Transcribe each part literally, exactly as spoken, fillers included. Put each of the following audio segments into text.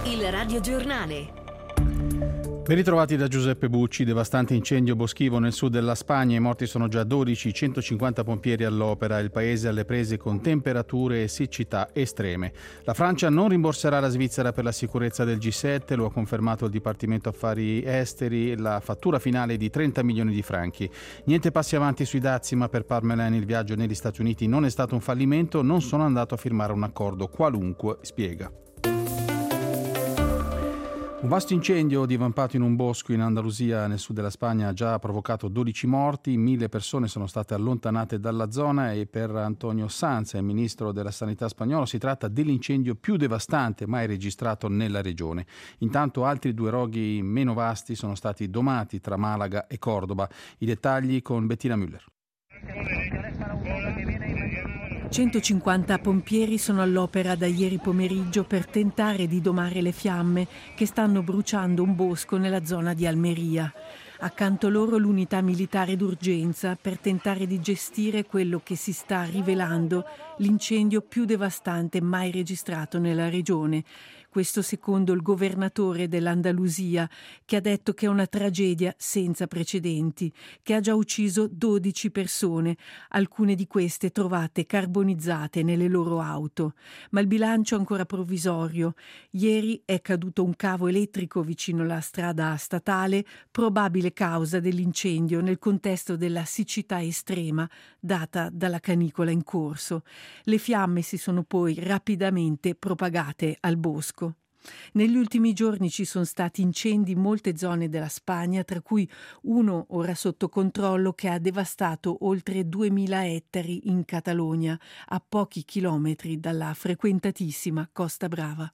Il radiogiornale. Ben ritrovati da Giuseppe Bucci. Devastante incendio boschivo nel sud della Spagna. I morti sono già dodici, centocinquanta pompieri all'opera. Il paese alle prese con temperature e siccità estreme. La Francia non rimborserà la Svizzera per la sicurezza del G sette, lo ha confermato il Dipartimento Affari Esteri. La fattura finale è di trenta milioni di franchi. Niente passi avanti sui dazi, ma per Parmelin il viaggio negli Stati Uniti non è stato un fallimento. Non sono andato a firmare un accordo qualunque, spiega. Un vasto incendio divampato in un bosco in Andalusia, nel sud della Spagna, ha già provocato dodici morti, mille persone sono state allontanate dalla zona e per Antonio Sanz, il ministro della Sanità spagnolo, si tratta dell'incendio più devastante mai registrato nella regione. Intanto altri due roghi meno vasti sono stati domati tra Malaga e Cordoba. I dettagli con Bettina Müller. centocinquanta pompieri sono all'opera da ieri pomeriggio per tentare di domare le fiamme che stanno bruciando un bosco nella zona di Almeria. Accanto loro l'unità militare d'urgenza per tentare di gestire quello che si sta rivelando l'incendio più devastante mai registrato nella regione. Questo secondo il governatore dell'Andalusia, che ha detto che è una tragedia senza precedenti, che ha già ucciso dodici persone, alcune di queste trovate carbonizzate nelle loro auto. Ma il bilancio è ancora provvisorio. Ieri è caduto un cavo elettrico vicino alla strada statale, probabile causa dell'incendio nel contesto della siccità estrema data dalla canicola in corso. Le fiamme si sono poi rapidamente propagate al bosco. Negli ultimi giorni ci sono stati incendi in molte zone della Spagna, tra cui uno ora sotto controllo che ha devastato oltre duemila ettari in Catalogna, a pochi chilometri dalla frequentatissima Costa Brava.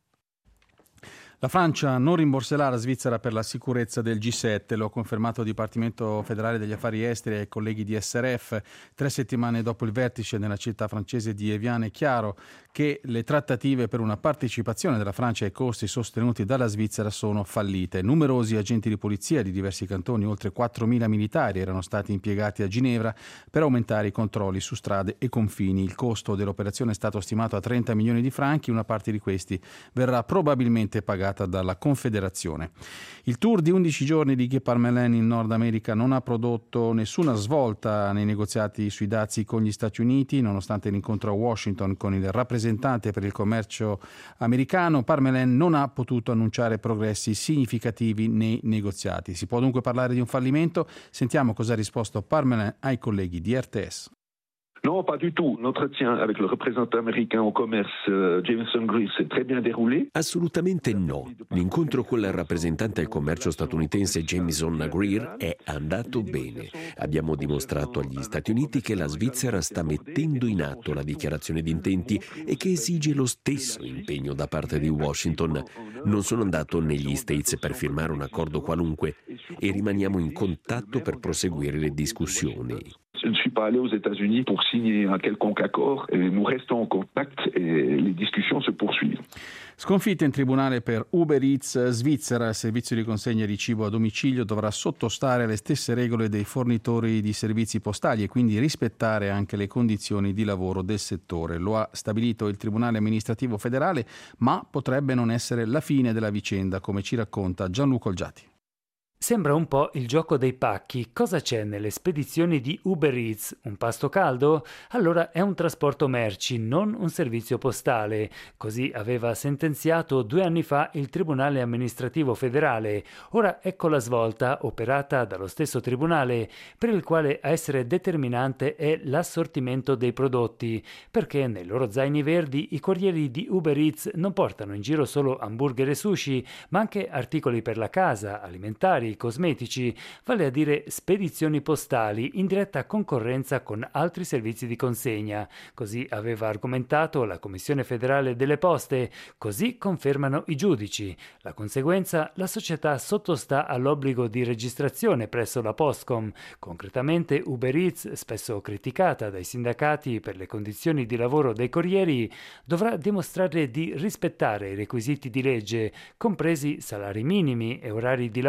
La Francia non rimborserà la Svizzera per la sicurezza del G sette, lo ha confermato il Dipartimento Federale degli Affari Esteri ai colleghi di S R F. Tre settimane dopo il vertice nella città francese di Evian è chiaro che le trattative per una partecipazione della Francia ai costi sostenuti dalla Svizzera sono fallite. Numerosi agenti di polizia di diversi cantoni, oltre quattromila militari, erano stati impiegati a Ginevra per aumentare i controlli su strade e confini. Il costo dell'operazione è stato stimato a trenta milioni di franchi, una parte di questi verrà probabilmente pagata dalla Confederazione. Il tour di undici giorni di Guy Parmelin in Nord America non ha prodotto nessuna svolta nei negoziati sui dazi con gli Stati Uniti, nonostante l'incontro a Washington con il rappresentante per il commercio americano. Parmelin non ha potuto annunciare progressi significativi nei negoziati. Si può dunque parlare di un fallimento? Sentiamo cosa ha risposto Parmelin ai colleghi di R T S. Non, pas du tout. L'entretien avec le représentant américain au commerce, uh, Jameson Greer, s'est très bien déroulé. Assolutamente no. L'incontro con il rappresentante al commercio statunitense Jameson Greer è andato bene. Abbiamo dimostrato agli Stati Uniti che la Svizzera sta mettendo in atto la dichiarazione di intenti e che esige lo stesso impegno da parte di Washington. Non sono andato negli States per firmare un accordo qualunque e rimaniamo in contatto per proseguire le discussioni. Je ne suis pas allé aux États-Unis pour signer un quelconque accord. Et nous restons en contact et les discussions se poursuivent. Sconfitta in tribunale per Uber Eats Svizzera. Il servizio di consegna di cibo a domicilio dovrà sottostare alle stesse regole dei fornitori di servizi postali e quindi rispettare anche le condizioni di lavoro del settore. Lo ha stabilito il Tribunale Amministrativo Federale, ma potrebbe non essere la fine della vicenda, come ci racconta Gianluca Olgiati. Sembra un po' il gioco dei pacchi. Cosa c'è nelle spedizioni di Uber Eats? Un pasto caldo? Allora è un trasporto merci, non un servizio postale. Così aveva sentenziato due anni fa il Tribunale Amministrativo Federale. Ora ecco la svolta, operata dallo stesso tribunale, per il quale a essere determinante è l'assortimento dei prodotti, perché nei loro zaini verdi i corrieri di Uber Eats non portano in giro solo hamburger e sushi, ma anche articoli per la casa, alimentari, cosmetici, vale a dire spedizioni postali in diretta concorrenza con altri servizi di consegna. Così aveva argomentato la Commissione federale delle poste, così confermano i giudici. La conseguenza, la società sottostà all'obbligo di registrazione presso la Postcom. Concretamente Uber Eats, spesso criticata dai sindacati per le condizioni di lavoro dei corrieri, dovrà dimostrare di rispettare i requisiti di legge, compresi salari minimi e orari di lavoro,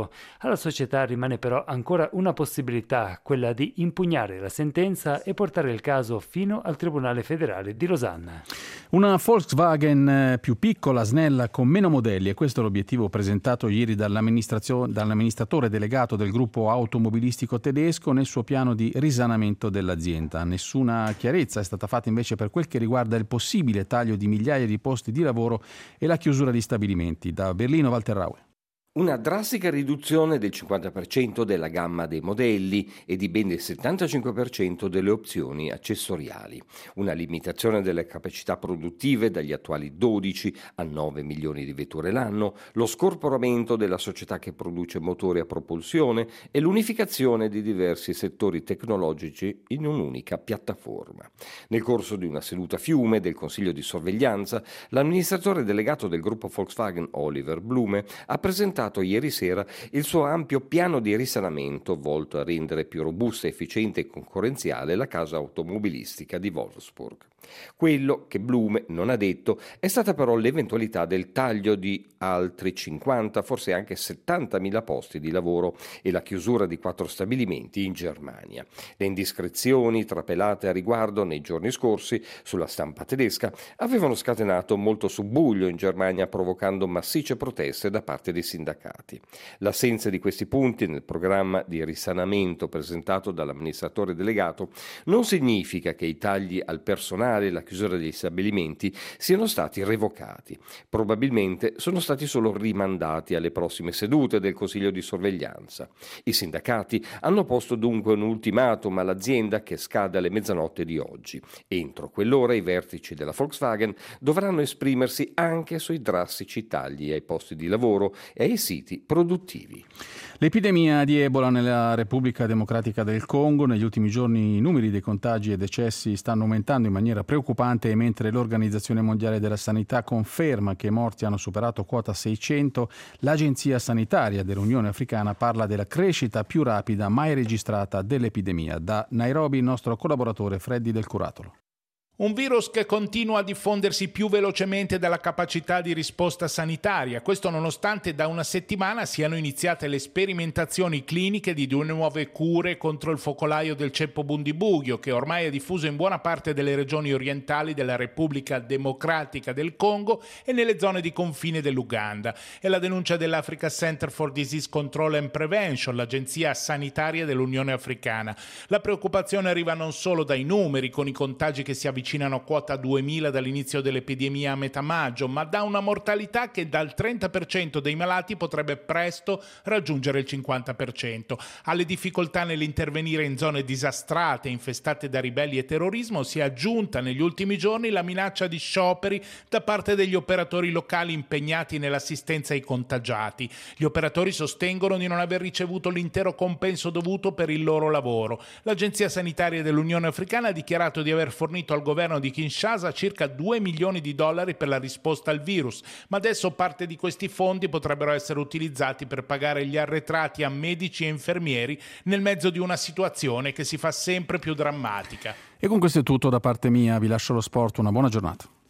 Congo. Alla società rimane però ancora una possibilità, quella di impugnare la sentenza e portare il caso fino al Tribunale federale di Losanna. Una Volkswagen più piccola, snella, con meno modelli, e questo è l'obiettivo presentato ieri dall'amministratore delegato del gruppo automobilistico tedesco nel suo piano di risanamento dell'azienda. Nessuna chiarezza è stata fatta invece per quel che riguarda il possibile taglio di migliaia di posti di lavoro e la chiusura di stabilimenti. Da Berlino, Walter Raue. Una drastica riduzione del cinquanta per cento della gamma dei modelli e di ben il settantacinque per cento delle opzioni accessoriali. Una limitazione delle capacità produttive dagli attuali dodici a nove milioni di vetture l'anno, lo scorporamento della società che produce motori a propulsione e l'unificazione di diversi settori tecnologici in un'unica piattaforma. Nel corso di una seduta fiume del Consiglio di sorveglianza, l'amministratore delegato del gruppo Volkswagen, Oliver Blume, ha presentato ieri sera il suo ampio piano di risanamento volto a rendere più robusta, efficiente e concorrenziale la casa automobilistica di Wolfsburg. Quello che Blume non ha detto è stata però l'eventualità del taglio di altri cinquanta, forse anche settantamila posti di lavoro e la chiusura di quattro stabilimenti in Germania. Le indiscrezioni trapelate a riguardo nei giorni scorsi sulla stampa tedesca avevano scatenato molto subbuglio in Germania, provocando massicce proteste da parte dei sindacati. L'assenza di questi punti nel programma di risanamento presentato dall'amministratore delegato non significa che i tagli al personale e la chiusura degli stabilimenti siano stati revocati. Probabilmente sono stati solo rimandati alle prossime sedute del Consiglio di sorveglianza. I sindacati hanno posto dunque un ultimatum all'azienda che scade alle mezzanotte di oggi. Entro quell'ora i vertici della Volkswagen dovranno esprimersi anche sui drastici tagli ai posti di lavoro e ai siti produttivi. L'epidemia di Ebola nella Repubblica Democratica del Congo. Negli ultimi giorni i numeri dei contagi e decessi stanno aumentando in maniera preoccupante, e mentre l'Organizzazione Mondiale della Sanità conferma che i morti hanno superato quota seicento, l'Agenzia Sanitaria dell'Unione Africana parla della crescita più rapida mai registrata dell'epidemia. Da Nairobi il nostro collaboratore Freddy Del Curatolo. Un virus che continua a diffondersi più velocemente della capacità di risposta sanitaria, questo nonostante da una settimana siano iniziate le sperimentazioni cliniche di due nuove cure contro il focolaio del ceppo Bundibugyo, che ormai è diffuso in buona parte delle regioni orientali della Repubblica Democratica del Congo e nelle zone di confine dell'Uganda. È la denuncia dell'Africa Center for Disease Control and Prevention, l'agenzia sanitaria dell'Unione Africana. La preoccupazione arriva non solo dai numeri, con i contagi che si avvicinano avvicinano a quota duemila dall'inizio dell'epidemia a metà maggio, ma da una mortalità che dal trenta per cento dei malati potrebbe presto raggiungere il cinquanta per cento. Alle difficoltà nell'intervenire in zone disastrate, infestate da ribelli e terrorismo, si è aggiunta negli ultimi giorni la minaccia di scioperi da parte degli operatori locali impegnati nell'assistenza ai contagiati. Gli operatori sostengono di non aver ricevuto l'intero compenso dovuto per il loro lavoro. L'Agenzia Sanitaria dell'Unione Africana ha dichiarato di aver fornito al governo di Kinshasa circa due milioni di dollari per la risposta al virus, ma adesso parte di questi fondi potrebbero essere utilizzati per pagare gli arretrati a medici e infermieri nel mezzo di una situazione che si fa sempre più drammatica. E con questo è tutto da parte mia, vi lascio lo sport, una buona giornata.